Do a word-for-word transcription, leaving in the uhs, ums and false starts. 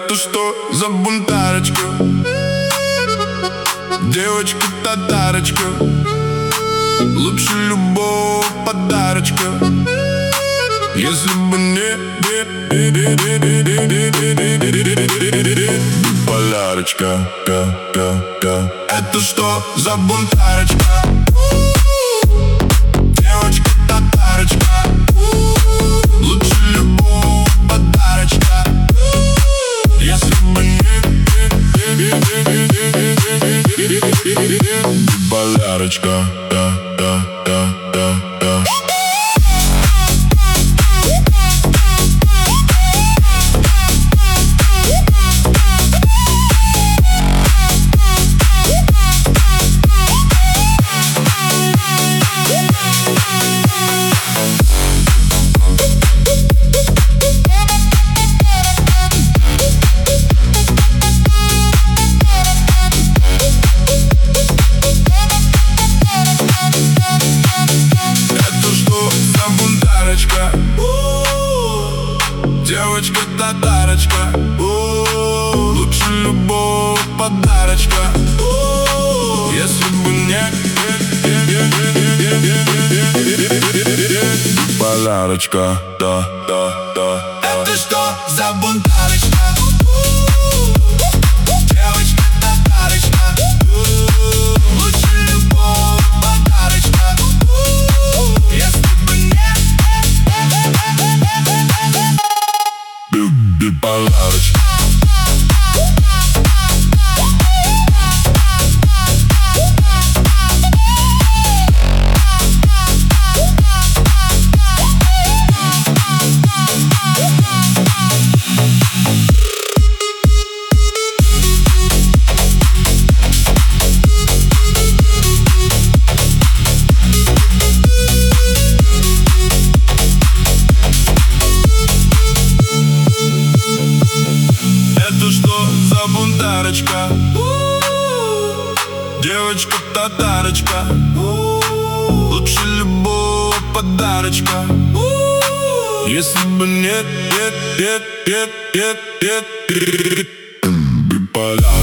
Это что за бунтарочка? Девочка-татарочка, лучше любого подарочка. Если бы не полярочка, да, да, да. Это что за бунтарочка? Девочка-татарочка, лучше любого подарочка. Если бы не полярочка, да, да, да, да, да. Девочка-татарочка, лучше любого подарочка. Если бы не полярочка, да, да, да. Это что за бунтарочка? Девочка-татарочка, лучше любого подарочка. Если бы не полярочка. Бунтарочка, девочка-татарочка, лучше любого подарочка. Если бы нет, нет, нет, нет, нет, нет, полярочка.